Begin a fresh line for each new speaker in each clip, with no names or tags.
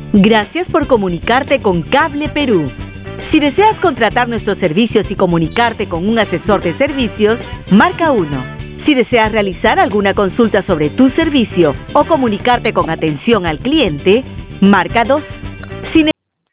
Gracias por comunicarte con Cable Perú. Si deseas contratar nuestros servicios y comunicarte con un asesor de servicios, marca 1. Si deseas realizar alguna consulta sobre tu servicio o comunicarte con atención al cliente, marca 2. Si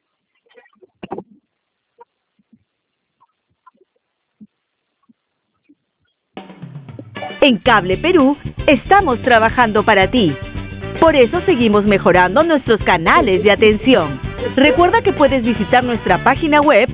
En Cable Perú estamos trabajando para ti. Por eso seguimos mejorando nuestros canales de atención. Recuerda que puedes visitar nuestra página web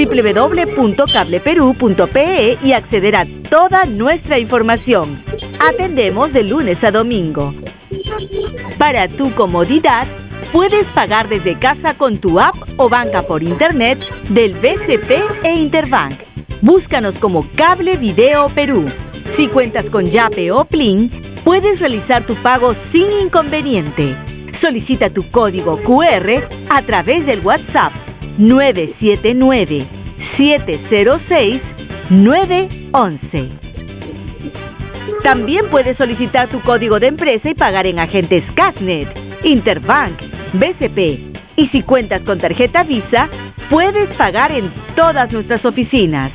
www.cableperú.pe y acceder a toda nuestra información. Atendemos de lunes a domingo. Para tu comodidad, puedes pagar desde casa con tu app o banca por internet del BCP e Interbank. Búscanos como Cable Video Perú. Si cuentas con Yape o Plin, puedes realizar tu pago sin inconveniente. Solicita tu código QR a través del WhatsApp 979-706-911. También puedes solicitar tu código de empresa y pagar en agentes Casnet, Interbank, BCP. Y si cuentas con tarjeta Visa, puedes pagar en todas nuestras oficinas.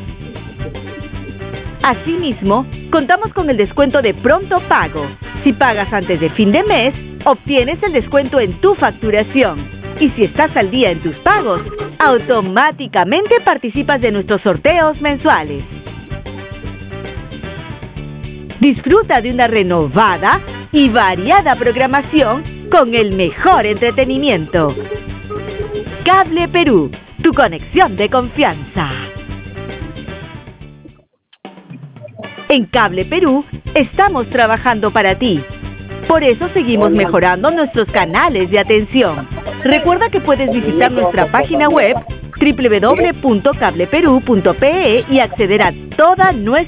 Asimismo, contamos con el descuento de pronto pago. Si pagas antes de fin de mes, obtienes el descuento en tu facturación. Y si estás al día en tus pagos, automáticamente participas de nuestros sorteos mensuales. Disfruta de una renovada y variada programación con el mejor entretenimiento. Cable Perú, tu conexión de confianza. En Cable Perú estamos trabajando para ti. Por eso seguimos mejorando nuestros canales de atención. Recuerda que puedes visitar nuestra página web www.cableperú.pe y acceder a toda nuestra